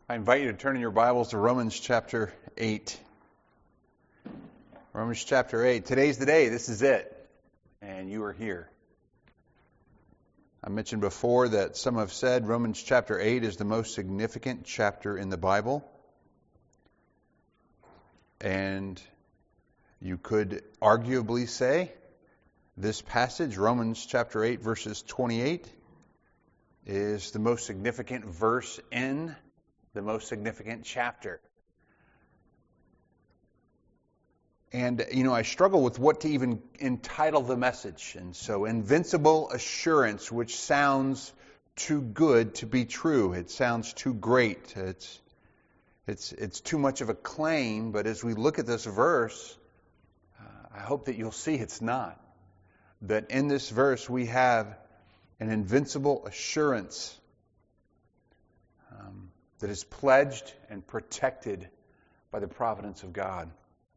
I invite you to turn in your Bibles to Romans chapter 8. Romans chapter 8. Today's the day. This is it. And you are here. I mentioned before that some have said Romans chapter 8 is the most significant chapter in the Bible. And you could arguably say this passage, Romans chapter 8, verses 28, is the most significant verse in the most significant chapter. And, I struggle with what to even entitle the message. And so, invincible assurance, which sounds too good to be true. It sounds too great. It's too much of a claim. But as we look at this verse, I hope that you'll see it's not. That in this verse we have an invincible assurance that is pledged and protected by the providence of God.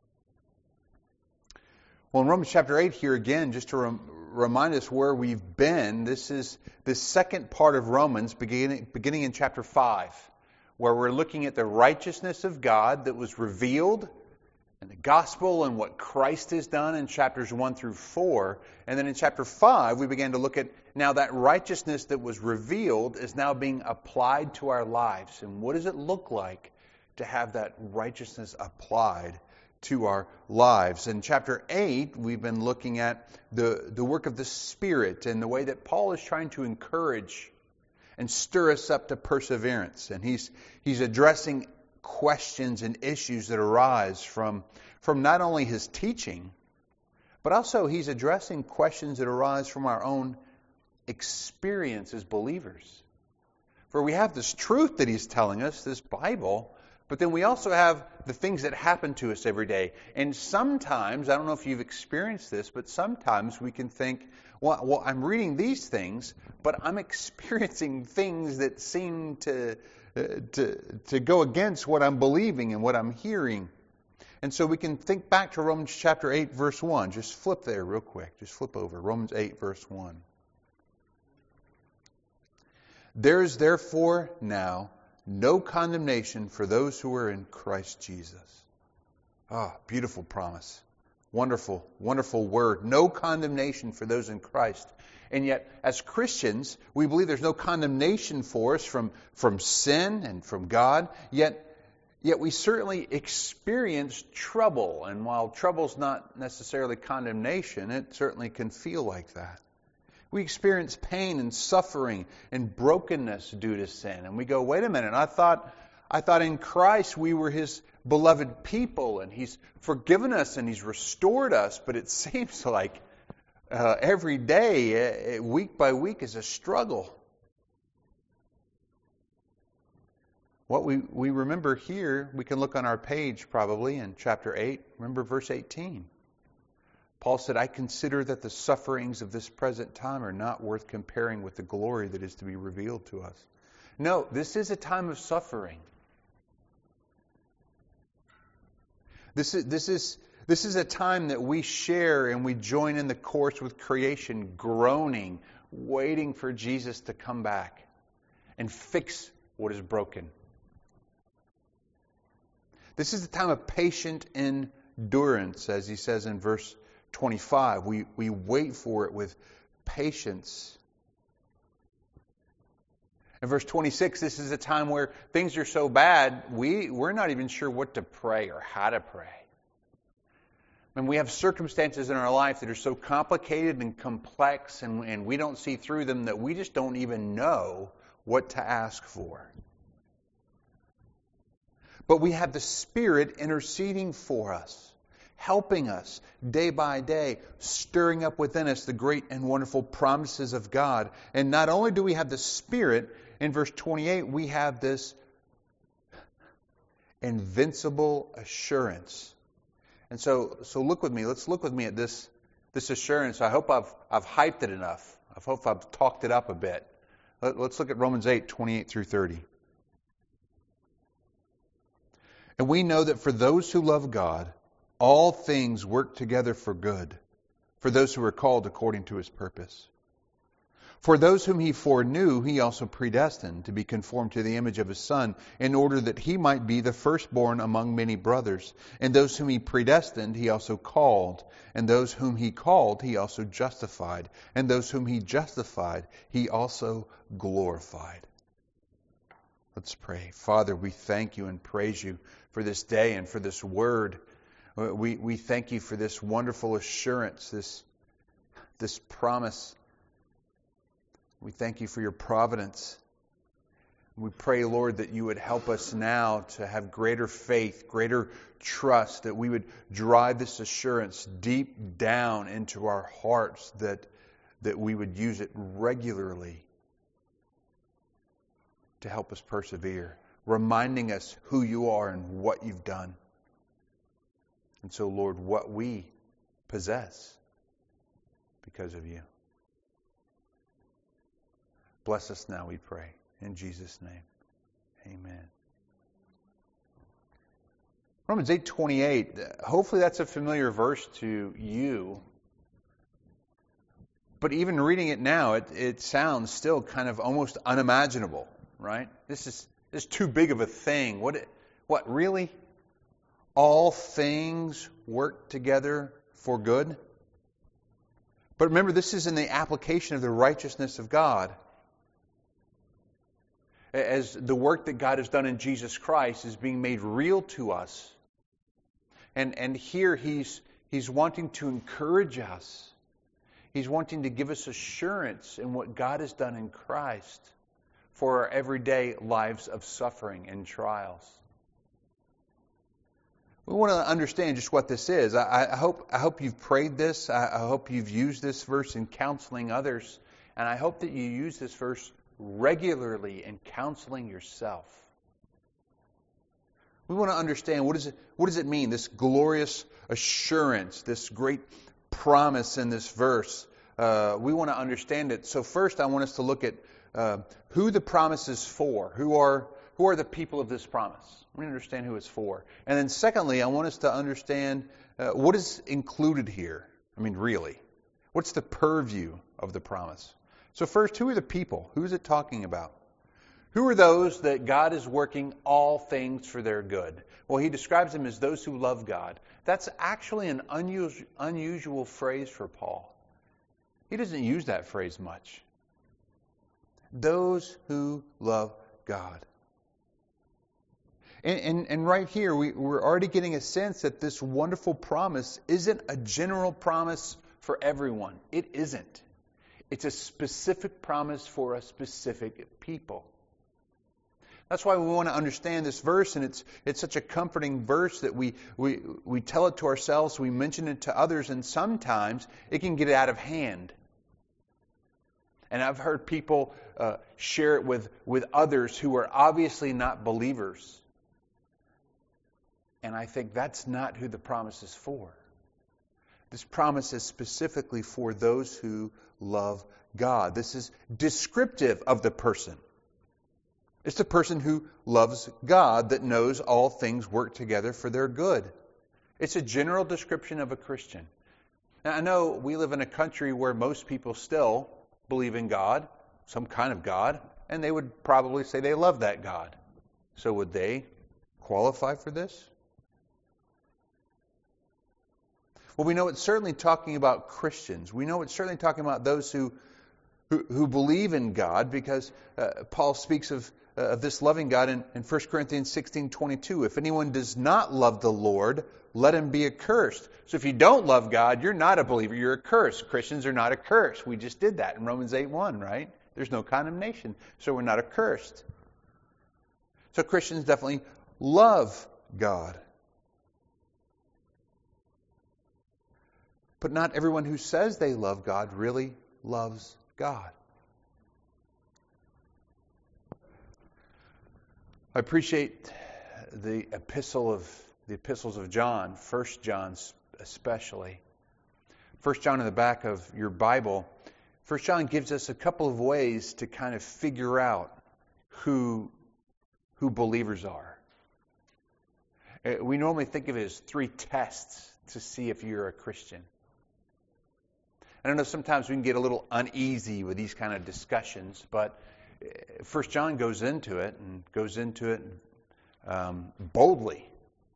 Well, in Romans chapter 8 here again, just to remind us where we've been, this is the second part of Romans beginning in chapter 5, where we're looking at the righteousness of God that was revealed in the gospel and what Christ has done in chapters 1 through 4. And then in chapter 5, we began to look at now that righteousness that was revealed is now being applied to our lives. And what does it look like to have that righteousness applied to our lives? In chapter 8, we've been looking at the work of the Spirit and the way that Paul is trying to encourage and stir us up to perseverance. And he's addressing questions and issues that arise from not only his teaching, but also he's addressing questions that arise from our own experience as believers. For we have this truth that he's telling us, this Bible, but then we also have the things that happen to us every day. And sometimes, I don't know if you've experienced this, but sometimes we can think, well, I'm reading these things, but I'm experiencing things that seem to go against what I'm believing and what I'm hearing. And so we can think back to Romans chapter 8, verse 1. Just flip there real quick. Just flip over. Romans 8, verse 1. There is therefore now no condemnation for those who are in Christ Jesus. Beautiful promise. Wonderful, wonderful word. No condemnation for those in Christ. And yet, as Christians, we believe there's no condemnation for us from sin and from God. Yet we certainly experience trouble. And while trouble's not necessarily condemnation, it certainly can feel like that. We experience pain and suffering and brokenness due to sin. And we go, wait a minute, I thought in Christ we were His beloved people and He's forgiven us and He's restored us. But it seems like every day, week by week, is a struggle. What we remember here, we can look on our page probably in chapter 8. Remember verse 18. Paul said, I consider that the sufferings of this present time are not worth comparing with the glory that is to be revealed to us. No, this is a time of suffering. This is a time that we share and we join in the chorus with creation, groaning, waiting for Jesus to come back and fix what is broken. This is a time of patient endurance, as he says in verse 25. We wait for it with patience. In verse 26, this is a time where things are so bad, we're not even sure what to pray or how to pray. And we have circumstances in our life that are so complicated and complex, and we don't see through them, that we just don't even know what to ask for. But we have the Spirit interceding for us, helping us day by day, stirring up within us the great and wonderful promises of God. And not only do we have the Spirit, in verse 28, we have this invincible assurance. And so look with me. Let's look with me at this assurance. I hope I've hyped it enough. I hope I've talked it up a bit. Let's look at Romans 8, 28 through 30. And we know that for those who love God, all things work together for good, for those who are called according to His purpose. For those whom he foreknew, he also predestined to be conformed to the image of his Son, in order that he might be the firstborn among many brothers. And those whom he predestined, he also called. And those whom he called, he also justified. And those whom he justified, he also glorified. Let's pray. Father, we thank you and praise you for this day and for this word. We thank you for this wonderful assurance, this promise. We thank you for your providence. We pray, Lord, that you would help us now to have greater faith, greater trust, that we would drive this assurance deep down into our hearts, that we would use it regularly to help us persevere, reminding us who you are and what you've done. And so, Lord, what we possess because of you. Bless us now, we pray. In Jesus' name, amen. Romans 8:28, hopefully that's a familiar verse to you. But even reading it now, it sounds still kind of almost unimaginable, right? This is too big of a thing. What really? All things work together for good? But remember, this is in the application of the righteousness of God. As the work that God has done in Jesus Christ is being made real to us. And here he's wanting to encourage us. He's wanting to give us assurance in what God has done in Christ for our everyday lives of suffering and trials. We want to understand just what this is. I hope you've prayed this. I hope you've used this verse in counseling others. And I hope that you use this verse regularly in counseling yourself. We want to understand what does it mean, this glorious assurance, this great promise in this verse. We want to understand it. So first I want us to look at who the promise is for. Who are the people of this promise? We understand who it's for. And then secondly, I want us to understand what is included here. I mean, really. What's the purview of the promise? So first, who are the people? Who is it talking about? Who are those that God is working all things for their good? Well, he describes them as those who love God. That's actually an unusual phrase for Paul. He doesn't use that phrase much. Those who love God. And right here, we're already getting a sense that this wonderful promise isn't a general promise for everyone. It isn't. It's a specific promise for a specific people. That's why we want to understand this verse, and it's such a comforting verse that we tell it to ourselves, we mention it to others, and sometimes it can get out of hand. And I've heard people share it with others who are obviously not believers. And I think that's not who the promise is for. This promise is specifically for those who love God. This is descriptive of the person. It's the person who loves God that knows all things work together for their good. It's a general description of a Christian. Now, I know we live in a country where most people still believe in God, some kind of God, and they would probably say they love that God. So would they qualify for this? Well, we know it's certainly talking about Christians. We know it's certainly talking about those who believe in God, because Paul speaks of this loving God in 1 Corinthians 16:22. If anyone does not love the Lord, let him be accursed. So if you don't love God, you're not a believer, you're accursed. Christians are not accursed. We just did that in Romans 8:1, right? There's no condemnation, so we're not accursed. So Christians definitely love God. But not everyone who says they love God really loves God. I appreciate the epistles of John, 1 John especially. 1 John in the back of your Bible. 1 John gives us a couple of ways to kind of figure out who believers are. We normally think of it as 3 tests to see if you're a Christian. And I know sometimes we can get a little uneasy with these kind of discussions, but 1 John goes into it boldly.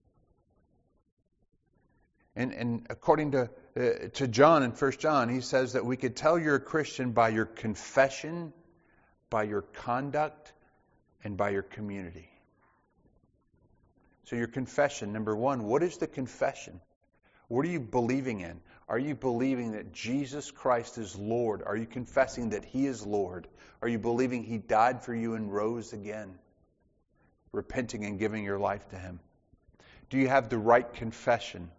And according to John in 1 John, he says that we could tell you're a Christian by your confession, by your conduct, and by your community. So your confession, number one, what is the confession? What are you believing in? Are you believing that Jesus Christ is Lord? Are you confessing that He is Lord? Are you believing He died for you and rose again? Repenting and giving your life to Him. Do you have the right confession?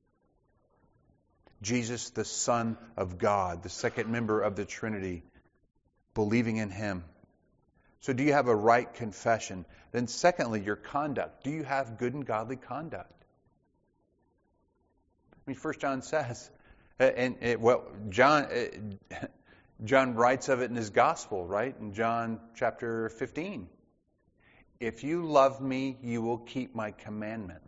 Jesus, the Son of God, the second member of the Trinity, believing in Him. So do you have a right confession? Then secondly, your conduct. Do you have good and godly conduct? I mean, 1 John says, John writes of it in his gospel, right? In John chapter 15. If you love me, you will keep my commandments.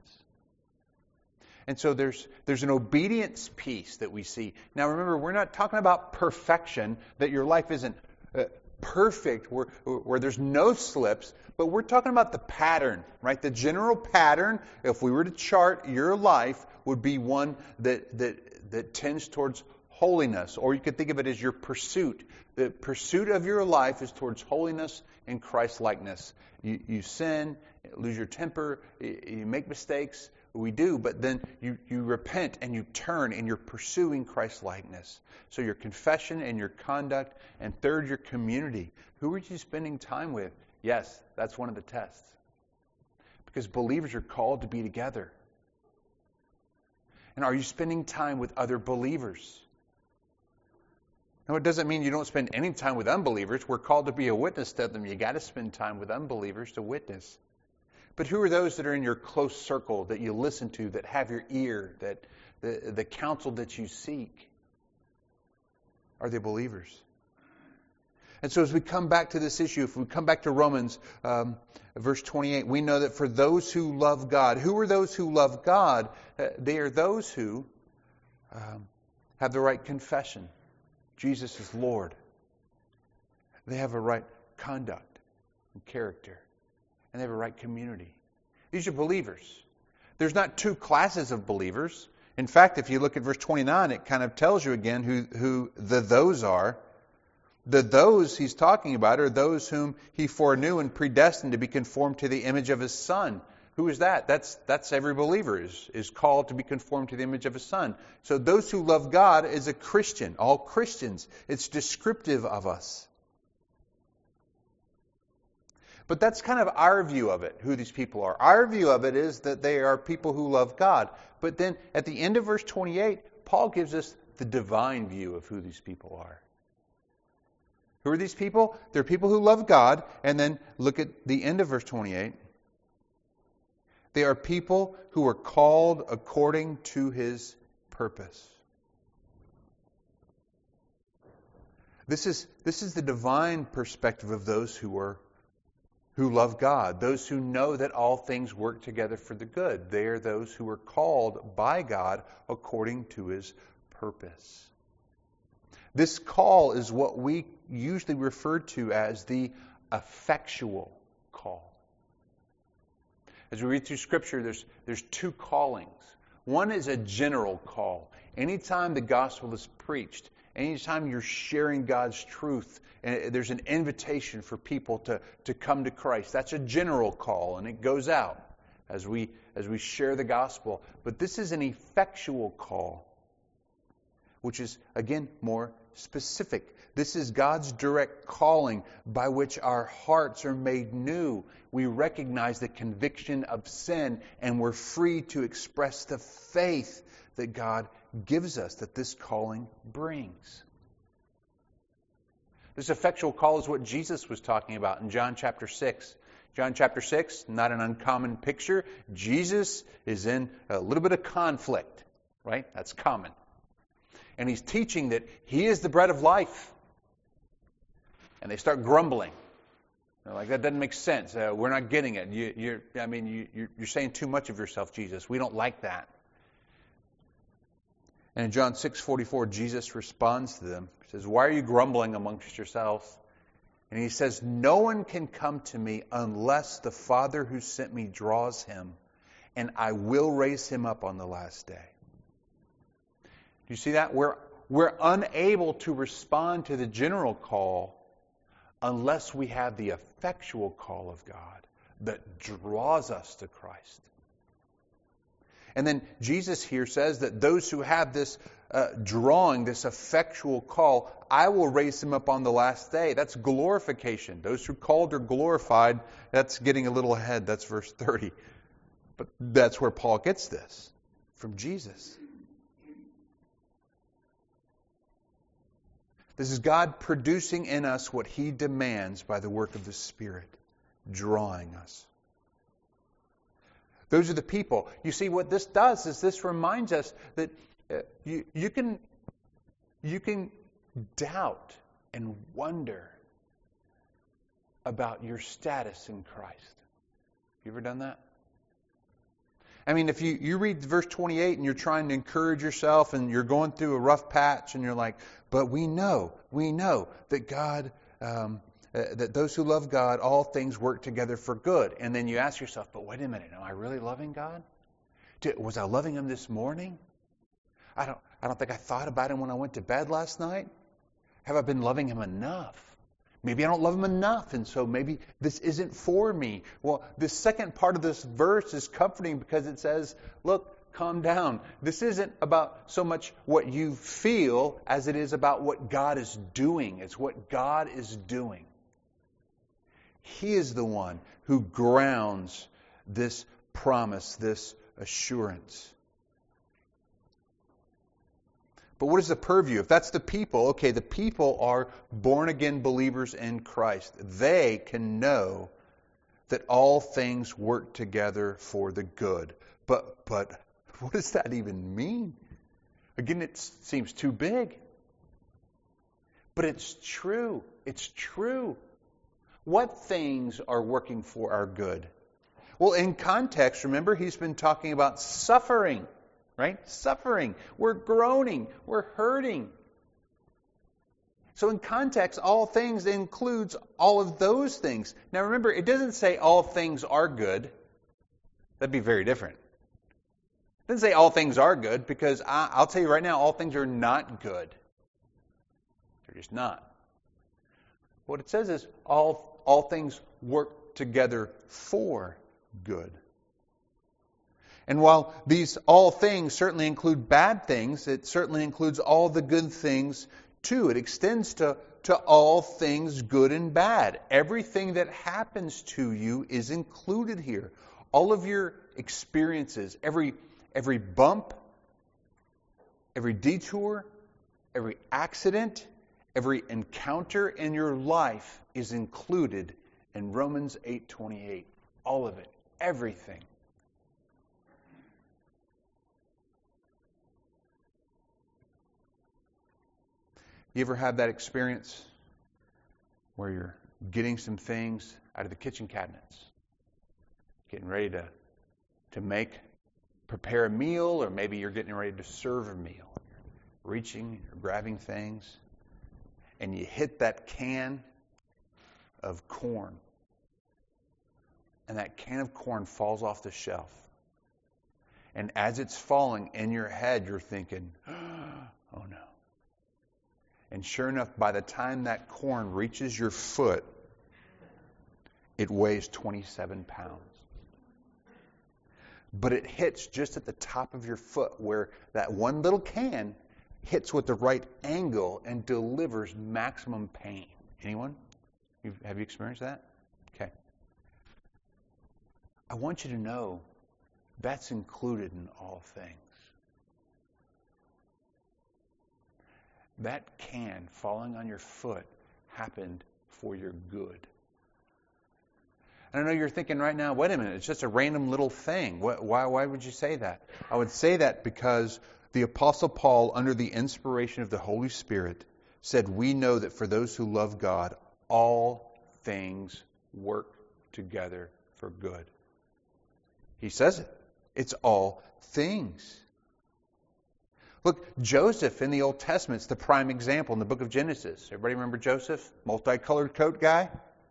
And so there's an obedience piece that we see. Now remember, we're not talking about perfection, that your life isn't perfect, where there's no slips, but we're talking about the pattern, right? The general pattern, if we were to chart your life, would be one that tends towards holiness. Or you could think of it as your pursuit. The pursuit of your life is towards holiness and Christ-likeness. You sin, lose your temper, you make mistakes. We do, but then you repent and you turn and you're pursuing Christ-likeness. So your confession and your conduct, and third, your community. Who are you spending time with? Yes, that's one of the tests. Because believers are called to be together. And are you spending time with other believers? Now, it doesn't mean you don't spend any time with unbelievers. We're called to be a witness to them. You got to spend time with unbelievers to witness. But who are those that are in your close circle, that you listen to, that have your ear, that the counsel that you seek? Are they believers? And so as we come back to this issue, if we come back to Romans verse 28, we know that for those who love God, who are those who love God? They are those who have the right confession. Jesus is Lord. They have a right conduct and character. And they have a right community. These are believers. There's not two classes of believers. In fact, if you look at verse 29, it kind of tells you again who the those are. The those he's talking about are those whom he foreknew and predestined to be conformed to the image of his Son. Who is that? That's every believer is called to be conformed to the image of his Son. So those who love God is a Christian. All Christians. It's descriptive of us. But that's kind of our view of it, who these people are. Our view of it is that they are people who love God. But then at the end of verse 28, Paul gives us the divine view of who these people are. Who are these people? They're people who love God. And then look at the end of verse 28. They are people who are called according to His purpose. This is the divine perspective of those who love God, those who know that all things work together for the good. They are those who are called by God according to His purpose. This call is what we usually refer to as the effectual call. As we read through Scripture, there's two callings. One is a general call. Anytime the gospel is preached, anytime you're sharing God's truth, and there's an invitation for people to come to Christ. That's a general call, and it goes out as we share the gospel. But this is an effectual call, which is, again, more specific. This is God's direct calling by which our hearts are made new. We recognize the conviction of sin, and we're free to express the faith that God gives us, that this calling brings. This effectual call is what Jesus was talking about in John chapter 6. John chapter 6, not an uncommon picture. Jesus is in a little bit of conflict, right? That's common. And He's teaching that He is the bread of life. And they start grumbling. They're like, that doesn't make sense. We're not getting it. You're saying too much of yourself, Jesus. We don't like that. And in John 6:44, Jesus responds to them. He says, "Why are you grumbling amongst yourselves?" And he says, "No one can come to me unless the Father who sent me draws him, and I will raise him up on the last day." Do you see that? We're unable to respond to the general call unless we have the effectual call of God that draws us to Christ. And then Jesus here says that those who have this drawing, this effectual call, I will raise them up on the last day. That's glorification. Those who called are glorified. That's getting a little ahead. That's verse 30. But that's where Paul gets this, from Jesus. This is God producing in us what He demands by the work of the Spirit, drawing us. Those are the people. You see, what this does is this reminds us that you can doubt and wonder about your status in Christ. You ever done that? I mean, if you read verse 28 and you're trying to encourage yourself and you're going through a rough patch and you're like, but we know that God, that those who love God, all things work together for good. And then you ask yourself, but wait a minute, am I really loving God? Was I loving Him this morning? I don't think I thought about Him when I went to bed last night. Have I been loving Him enough? Maybe I don't love Him enough, and so maybe this isn't for me. Well, the second part of this verse is comforting because it says, look, calm down. This isn't about so much what you feel as it is about what God is doing. It's what God is doing. He is the one who grounds this promise, this assurance. But what is the purview? If that's the people, okay, the people are born-again believers in Christ. They can know that all things work together for the good. But what does that even mean? Again, it seems too big. But it's true. It's true. What things are working for our good? Well, in context, remember, he's been talking about suffering. Right? Suffering. We're groaning. We're hurting. So in context, all things includes all of those things. Now remember, it doesn't say all things are good. That'd be very different. It doesn't say all things are good because I'll tell you right now, all things are not good. They're just not. What it says is all things work together for good. And while these all things certainly include bad things, it certainly includes all the good things too. It extends to all things good and bad. Everything that happens to you is included here. All of your experiences, every bump, every detour, every accident, every encounter in your life is included in Romans 8:28. All of it. Everything. You ever have that experience where you're getting some things out of the kitchen cabinets, getting ready to prepare a meal, or maybe you're getting ready to serve a meal. You're reaching, you're grabbing things, and you hit that can of corn, and that can of corn falls off the shelf. And as it's falling in your head, you're thinking, oh no. And sure enough, by the time that corn reaches your foot, it weighs 27 pounds. But it hits just at the top of your foot where that one little can hits with the right angle and delivers maximum pain. Anyone? Have you experienced that? Okay. I want you to know that's included in all things. That can falling on your foot happened for your good. And I know you're thinking right now, wait a minute, it's just a random little thing. Why would you say that? I would say that because the Apostle Paul, under the inspiration of the Holy Spirit, said, we know that for those who love God, all things work together for good. He says it. It's all things. Look, Joseph in the Old Testament is the prime example in the book of Genesis. Everybody remember Joseph? Multicolored coat guy?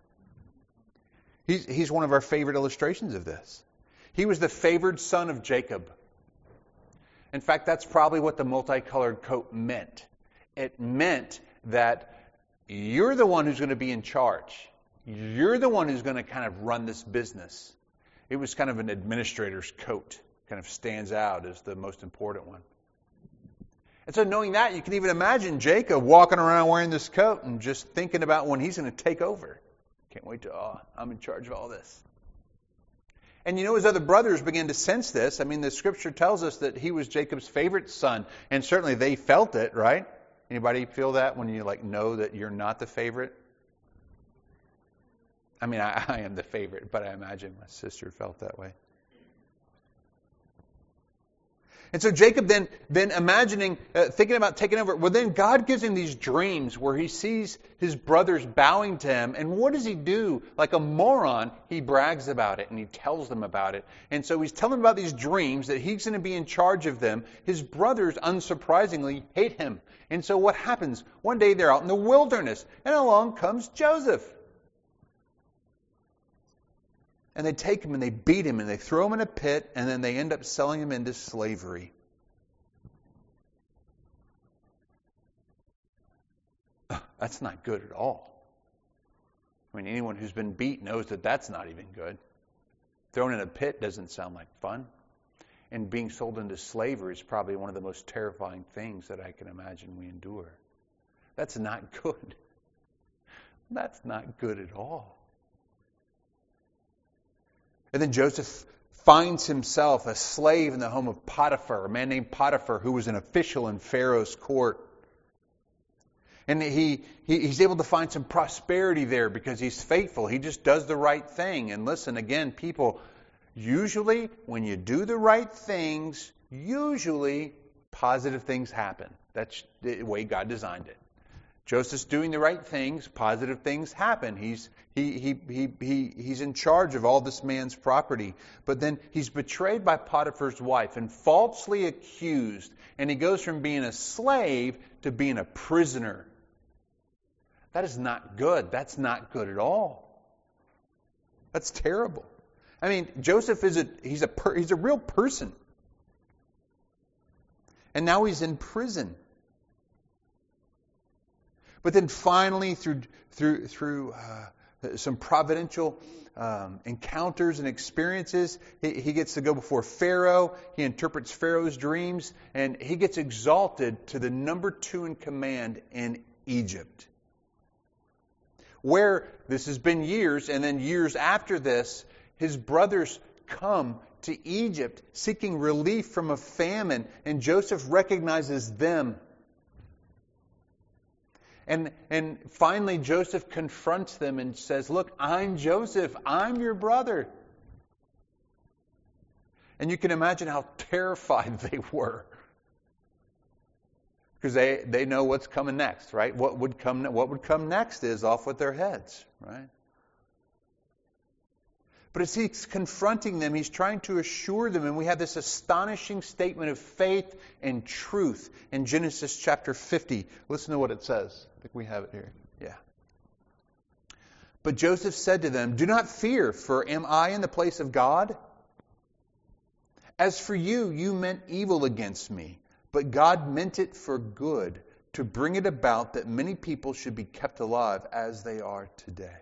He's one of our favorite illustrations of this. He was the favored son of Jacob. In fact, that's probably what the multicolored coat meant. It meant that you're the one who's going to be in charge. You're the one who's going to kind of run this business. It was kind of an administrator's coat. Kind of stands out as the most important one. And so knowing that, you can even imagine Jacob walking around wearing this coat and just thinking about when he's going to take over. Can't wait to, I'm in charge of all this. And you know, his other brothers began to sense this. I mean, the scripture tells us that he was Jacob's favorite son, and certainly they felt it, right? Anybody feel that when you know that you're not the favorite? I mean, I am the favorite, but I imagine my sister felt that way. And so Jacob then imagining, thinking about taking over, well then God gives him these dreams where he sees his brothers bowing to him. And what does he do? Like a moron, he brags about it and he tells them about it. And so he's telling them about these dreams that he's going to be in charge of them. His brothers, unsurprisingly, hate him. And so what happens? One day they're out in the wilderness and along comes Joseph. And they take him and they beat him and they throw him in a pit and then they end up selling him into slavery. That's not good at all. I mean, anyone who's been beat knows that that's not even good. Thrown in a pit doesn't sound like fun. And being sold into slavery is probably one of the most terrifying things that I can imagine we endure. That's not good. That's not good at all. And then Joseph finds himself a slave in the home of Potiphar, a man named Potiphar who was an official in Pharaoh's court. And he's able to find some prosperity there because he's faithful. He just does the right thing. And listen, again, people, usually when you do the right things, usually positive things happen. That's the way God designed it. Joseph's doing the right things, positive things happen. He's in charge of all this man's property. But then he's betrayed by Potiphar's wife and falsely accused. And he goes from being a slave to being a prisoner. That is not good. That's not good at all. That's terrible. I mean, Joseph he's a real person. And now he's in prison. But then finally, through some providential encounters and experiences, he gets to go before Pharaoh. He interprets Pharaoh's dreams, and he gets exalted to the number 2 in command in Egypt. Where this has been years, and then years after this, his brothers come to Egypt seeking relief from a famine, and Joseph recognizes them. And finally, Joseph confronts them and says, look, I'm Joseph. I'm your brother. And you can imagine how terrified they were. Because they know what's coming next, right? What would come next is off with their heads, right? But as he's confronting them, he's trying to assure them, and we have this astonishing statement of faith and truth in Genesis chapter 50. Listen to what it says. I think we have it here. Yeah. But Joseph said to them, do not fear, for am I in the place of God? As for you, you meant evil against me, but God meant it for good, to bring it about that many people should be kept alive as they are today.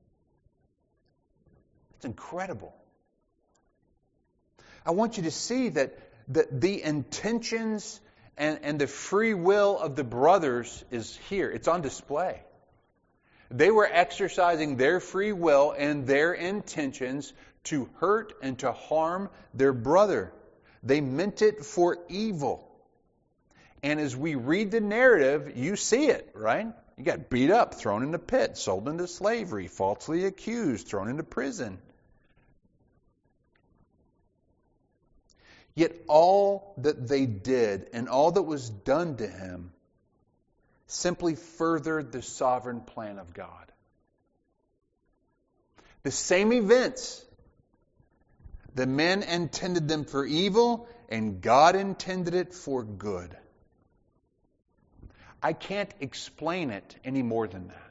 It's incredible. I want you to see that the intentions and the free will of the brothers is here. It's on display. They were exercising their free will and their intentions to hurt and to harm their brother. They meant it for evil. And as we read the narrative, you see it, right? You got beat up, thrown in a pit, sold into slavery, falsely accused, thrown into prison. Yet all that they did and all that was done to him simply furthered the sovereign plan of God. The same events, the men intended them for evil and God intended it for good. I can't explain it any more than that.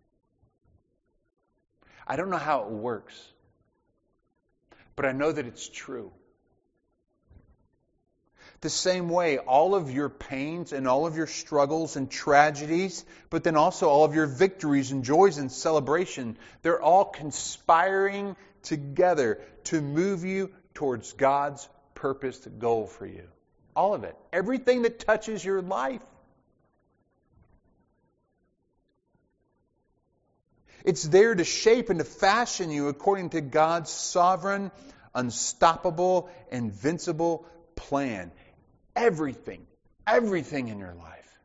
I don't know how it works, but I know that it's true. The same way, all of your pains and all of your struggles and tragedies, but then also all of your victories and joys and celebration, they're all conspiring together to move you towards God's purposed goal for you. All of it. Everything that touches your life. It's there to shape and to fashion you according to God's sovereign, unstoppable, invincible plan. Everything in your life.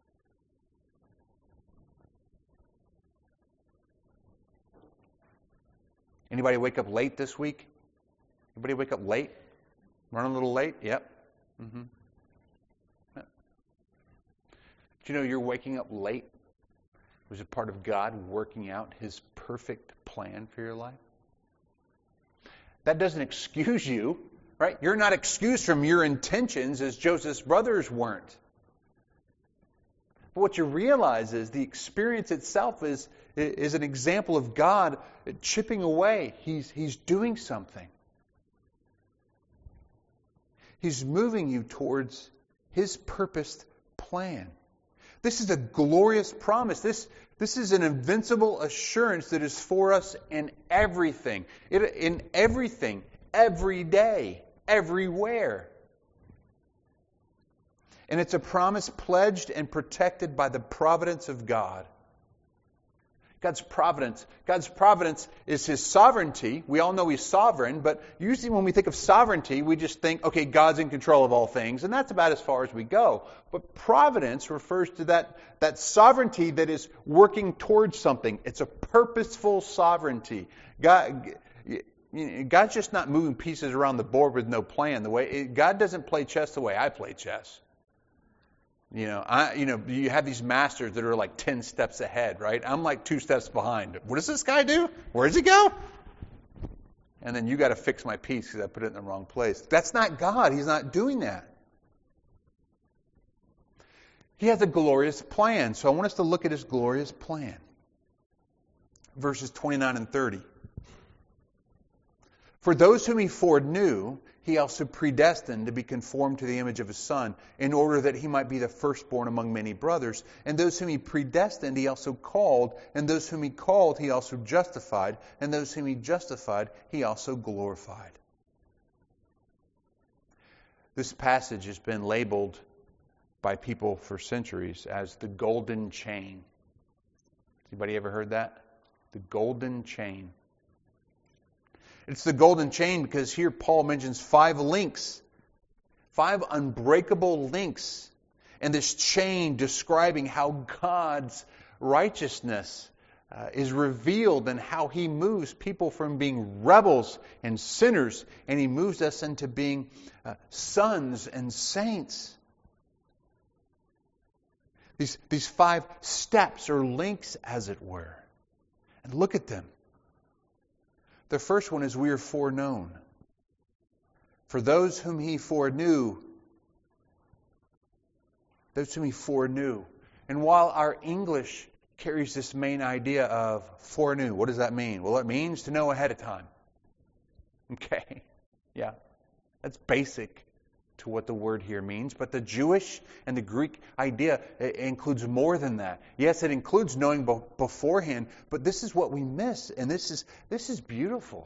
Anybody wake up late this week? Anybody wake up late? Run a little late? Yep. Mm-hmm. Yep. Do you know you're waking up late was a part of God working out His perfect plan for your life? That doesn't excuse you. Right? You're not excused from your intentions as Joseph's brothers weren't. But what you realize is the experience itself is an example of God chipping away. He's doing something. He's moving you towards His purposed plan. This is a glorious promise. This is an invincible assurance that is for us in everything. In everything. Every day, everywhere. And it's a promise pledged and protected by the providence of God. God's providence is His sovereignty. We all know He's sovereign, but usually when we think of sovereignty, we just think, okay, God's in control of all things, and that's about as far as we go. But providence refers to that sovereignty that is working towards something. It's a purposeful sovereignty. God's just not moving pieces around the board with no plan. God doesn't play chess the way I play chess. You have these masters that are like 10 steps ahead, right? I'm like 2 steps behind. What does this guy do? Where does he go? And then you got to fix my piece because I put it in the wrong place. That's not God. He's not doing that. He has a glorious plan. So I want us to look at His glorious plan. Verses 29 and 30. For those whom He foreknew, He also predestined to be conformed to the image of His Son, in order that He might be the firstborn among many brothers. And those whom He predestined, He also called. And those whom He called, He also justified. And those whom He justified, He also glorified. This passage has been labeled by people for centuries as the golden chain. Anybody ever heard that? The golden chain. It's the golden chain because here Paul mentions 5 links, 5 unbreakable links, and this chain describing how God's righteousness is revealed and how He moves people from being rebels and sinners, and He moves us into being sons and saints. These 5 steps or links, as it were. And look at them. The first one is we are foreknown. For those whom He foreknew. Those whom He foreknew. And while our English carries this main idea of foreknew, what does that mean? Well, it means to know ahead of time. Okay. Yeah. That's basic to what the word here means. But the Jewish and the Greek idea includes more than that. Yes, it includes knowing beforehand, but this is what we miss, and this is beautiful.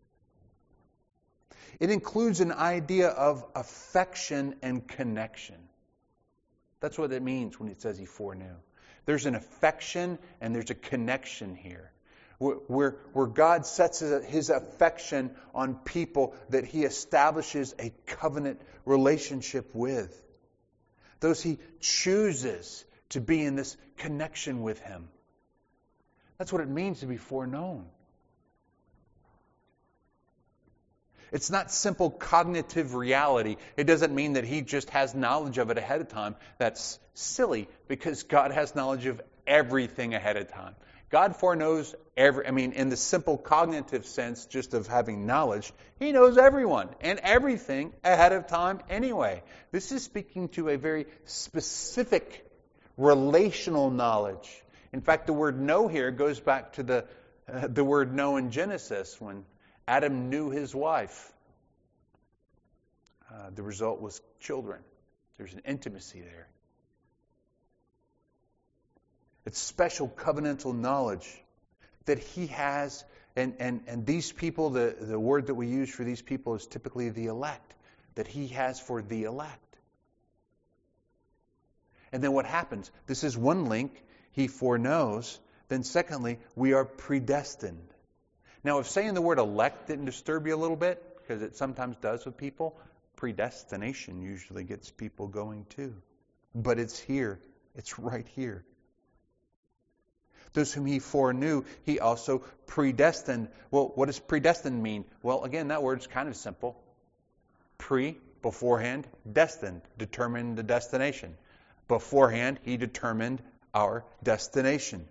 It includes an idea of affection and connection. That's what it means when it says He foreknew. There's an affection and there's a connection here. Where God sets His affection on people that He establishes a covenant relationship with. Those He chooses to be in this connection with Him. That's what it means to be foreknown. It's not simple cognitive reality. It doesn't mean that He just has knowledge of it ahead of time. That's silly because God has knowledge of everything ahead of time. God foreknows in the simple cognitive sense, just of having knowledge, He knows everyone and everything ahead of time anyway. This is speaking to a very specific relational knowledge. In fact, the word know here goes back to the word know in Genesis when Adam knew his wife. The result was children. There's an intimacy there. It's special covenantal knowledge that he has. And these people, the word that we use for these people is typically the elect, that he has for the elect. And then what happens? This is one link. He foreknows. Then secondly, we are predestined. Now, if saying the word elect didn't disturb you a little bit, because it sometimes does with people, predestination usually gets people going too. But it's here. It's right here. Those whom he foreknew, he also predestined. Well, what does predestined mean? Well, again, that word's kind of simple. Pre, beforehand, destined, determined the destination. Beforehand, he determined our destination.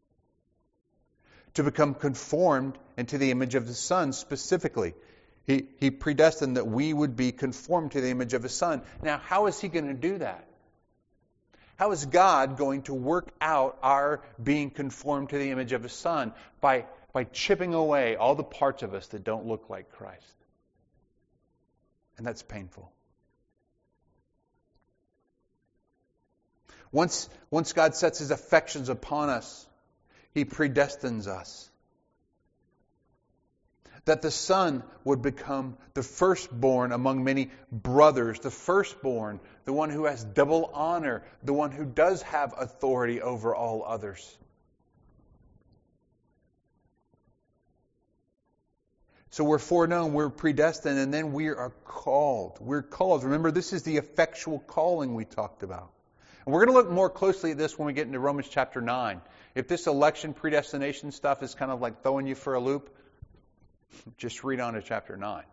To become conformed into the image of the Son specifically. He predestined that we would be conformed to the image of His Son. Now, how is He going to do that? How is God going to work out our being conformed to the image of His Son? By chipping away all the parts of us that don't look like Christ. And that's painful. Once God sets His affections upon us, He predestines us. That the Son would become the firstborn among many brothers, the firstborn, the one who has double honor, the one who does have authority over all others. So we're foreknown, we're predestined, and then we are called. We're called. Remember, this is the effectual calling we talked about. And we're going to look more closely at this when we get into Romans chapter 9. If this election predestination stuff is kind of like throwing you for a loop, just read on to chapter 9.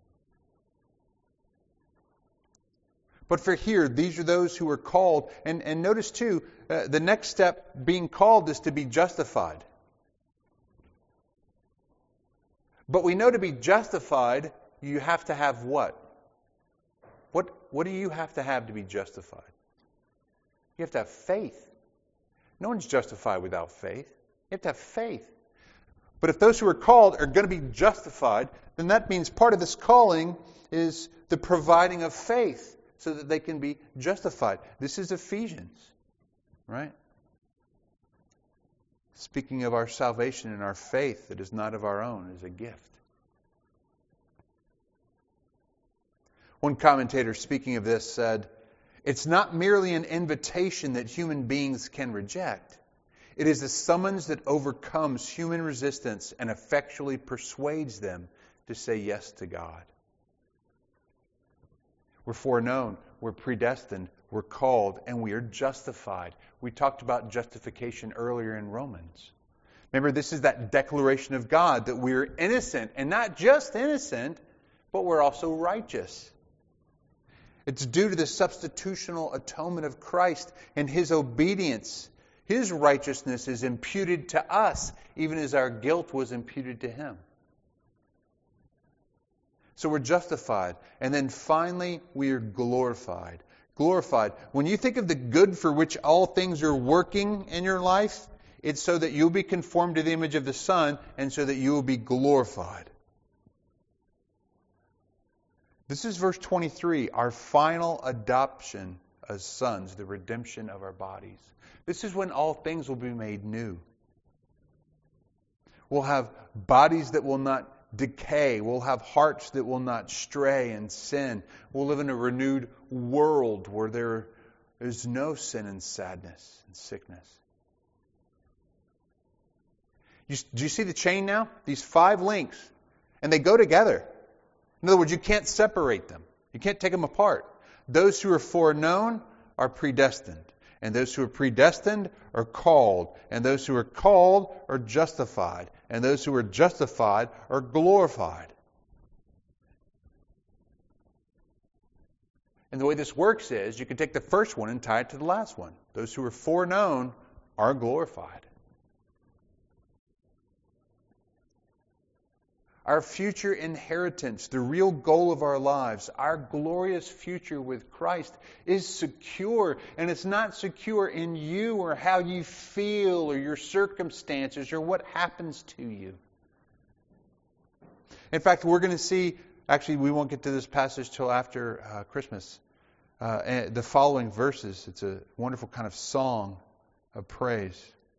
But for here, these are those who are called. And notice too, the next step being called is to be justified. But we know to be justified, you have to have what? What do you have to be justified? You have to have faith. No one's justified without faith. You have to have faith. But if those who are called are going to be justified, then that means part of this calling is the providing of faith so that they can be justified. This is Ephesians, right? Speaking of our salvation and our faith that is not of our own, is a gift. One commentator speaking of this said, "It's not merely an invitation that human beings can reject. It is a summons that overcomes human resistance and effectually persuades them to say yes to God." We're foreknown, we're predestined, we're called, and we are justified. We talked about justification earlier in Romans. Remember, this is that declaration of God that we're innocent, and not just innocent, but we're also righteous. It's due to the substitutional atonement of Christ and His obedience. His righteousness is imputed to us, even as our guilt was imputed to Him. So we're justified. And then finally, we are glorified. Glorified. When you think of the good for which all things are working in your life, it's so that you'll be conformed to the image of the Son and so that you will be glorified. This is verse 23, our final adoption as sons, the redemption of our bodies. This is when all things will be made new. We'll have bodies that will not decay. We'll have hearts that will not stray and sin. We'll live in a renewed world where there is no sin and sadness and sickness. Do you see the chain now? These 5 links. And they go together. In other words, you can't separate them. You can't take them apart. Those who are foreknown are predestined. And those who are predestined are called. And those who are called are justified. And those who are justified are glorified. And the way this works is you can take the first one and tie it to the last one. Those who are foreknown are glorified. our future inheritance, the real goal of our lives, our glorious future with Christ is secure. And it's not secure in you or how you feel or your circumstances or what happens to you. In fact, we're going to see, actually we won't get to this passage till after Christmas, the following verses. It's a wonderful kind of song of praise.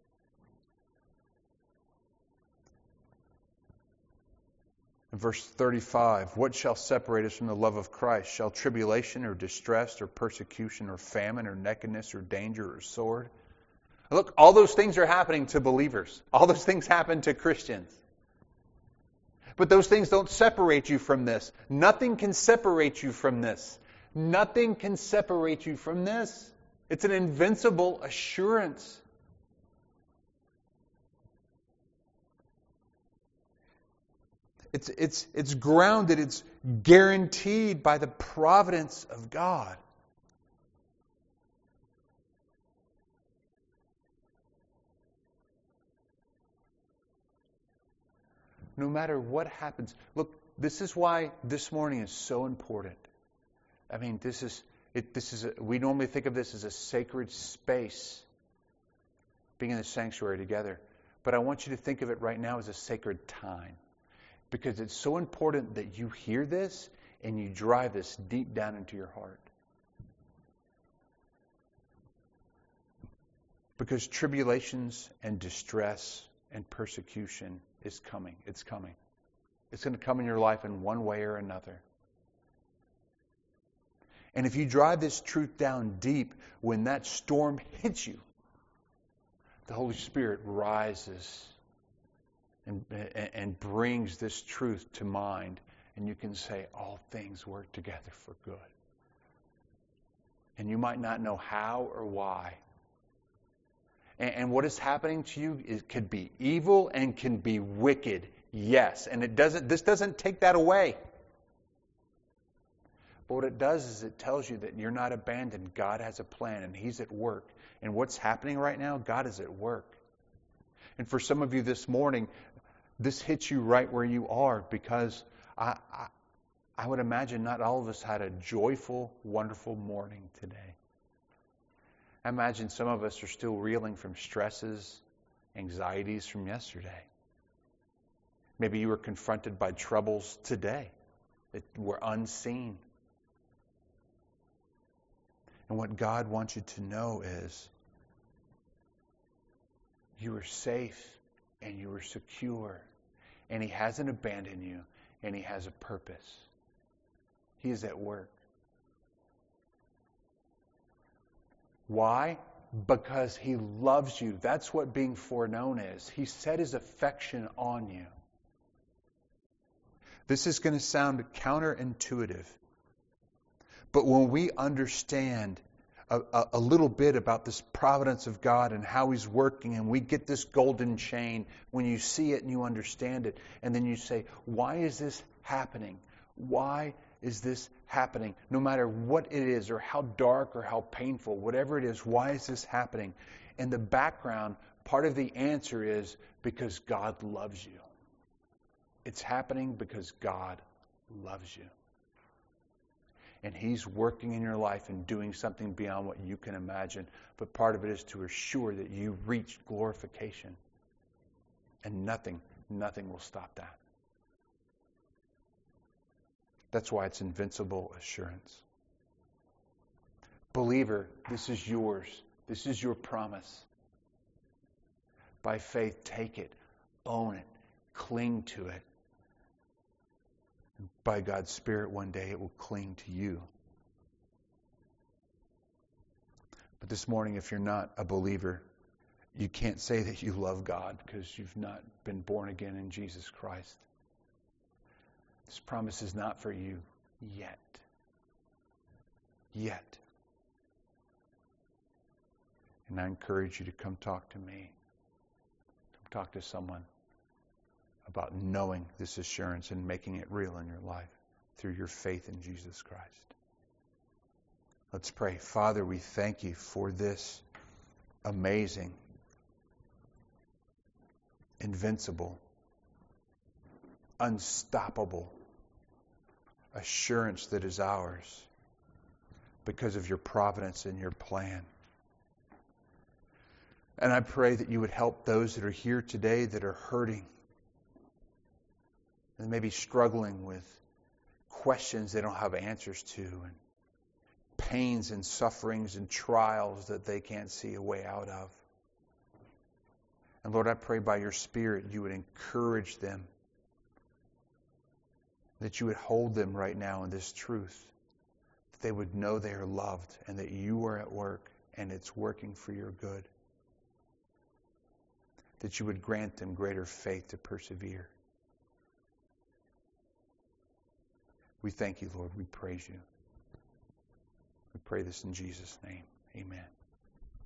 In verse 35, what shall separate us from the love of Christ? Shall tribulation or distress or persecution or famine or nakedness or danger or sword? Look, all those things are happening to believers. All those things happen to Christians. But those things don't separate you from this. Nothing can separate you from this. Nothing can separate you from this. It's an invincible assurance. It's grounded, it's guaranteed by the providence of God. No matter what happens. Look, this is why this morning is so important. I mean, we normally think of this as a sacred space, being in the sanctuary together. But I want you to think of it right now as a sacred time. Because it's so important that you hear this and you drive this deep down into your heart. Because tribulations and distress and persecution is coming. It's coming. It's going to come in your life in one way or another. And if you drive this truth down deep, when that storm hits you, the Holy Spirit rises and brings this truth to mind, and you can say, all things work together for good. And you might not know how or why. And what is happening to you, it could be evil and can be wicked, yes. And this doesn't take that away. But what it does is it tells you that you're not abandoned. God has a plan, and He's at work. And what's happening right now, God is at work. And for some of you this morning, this hits you right where you are, because I would imagine not all of us had a joyful, wonderful morning today. I imagine some of us are still reeling from stresses, anxieties from yesterday. Maybe you were confronted by troubles today that were unseen. And what God wants you to know is you are safe and you are secure. And He hasn't abandoned you, and He has a purpose. He is at work. Why? Because He loves you. That's what being foreknown is. He set His affection on you. This is going to sound counterintuitive. But when we understand a little bit about this providence of God and how He's working, and we get this golden chain, when you see it and you understand it, and then you say, why is this happening? Why is this happening? No matter what it is, or how dark or how painful, whatever it is, why is this happening? In the background, part of the answer is because God loves you. It's happening because God loves you. And He's working in your life and doing something beyond what you can imagine. But part of it is to assure that you reach glorification. And nothing will stop that. That's why it's invincible assurance. Believer, this is yours. This is your promise. By faith, take it, own it, cling to it. By God's Spirit, one day it will cling to you. But this morning, if you're not a believer, you can't say that you love God because you've not been born again in Jesus Christ. This promise is not for you yet. Yet. And I encourage you to come talk to me. Come talk to someone about knowing this assurance and making it real in your life through your faith in Jesus Christ. Let's pray. Father, we thank You for this amazing, invincible, unstoppable assurance that is ours because of your providence and your plan. And I pray that you would help those that are here today that are hurting and maybe struggling with questions they don't have answers to, and pains and sufferings and trials that they can't see a way out of. And Lord, I pray by your Spirit you would encourage them, that you would hold them right now in this truth, that they would know they are loved and that you are at work and it's working for your good, that you would grant them greater faith to persevere. We thank you, Lord. We praise you. We pray this in Jesus' name. Amen.